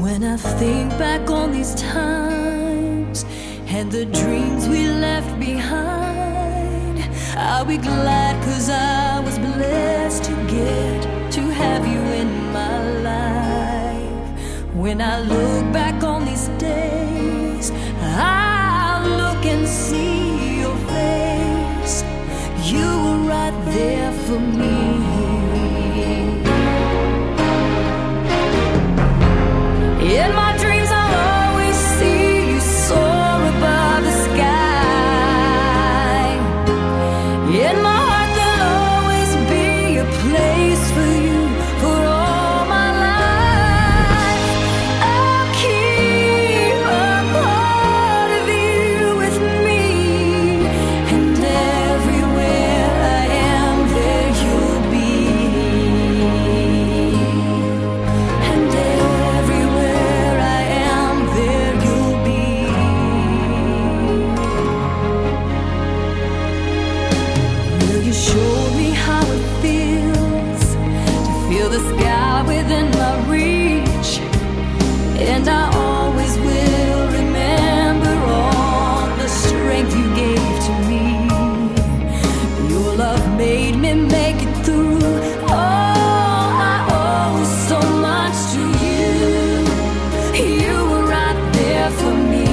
When I think back on these times and the dreams we left behind, I'll be glad 'cause I was blessed to get to have you in my life. When I look back on these days, I'll look and see your face. You were right there for me. In my dreams I'll always see you soar above the sky. In my heart there'll always be a place for you for all my life. I'll keep a part of you with me, and everywhere I am there you'll be. And everywhere I am there you'll be. Will you show me how it feels to feel the sky within my reach? And I always will remember all the strength you gave to me. Your love made me make it through. Oh, I owe so much to you. You were right there for me.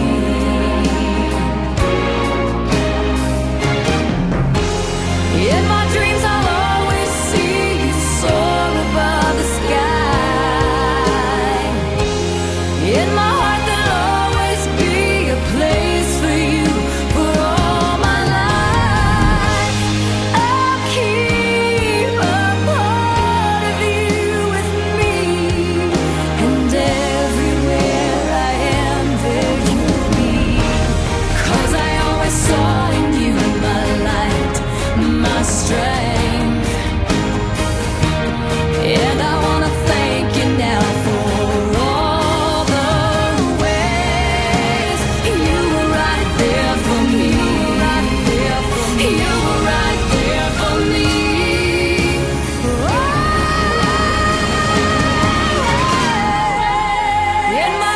In my dreams I'll always see you soar above the sky. In my heart there'll always be a place for you for all my life. I'll keep a part of you with me, and everywhere I am there you'll be. 'Cause I always saw in you my light, my strength. And I wanna thank you now for all the ways you were right there for me. You were right there for me. In my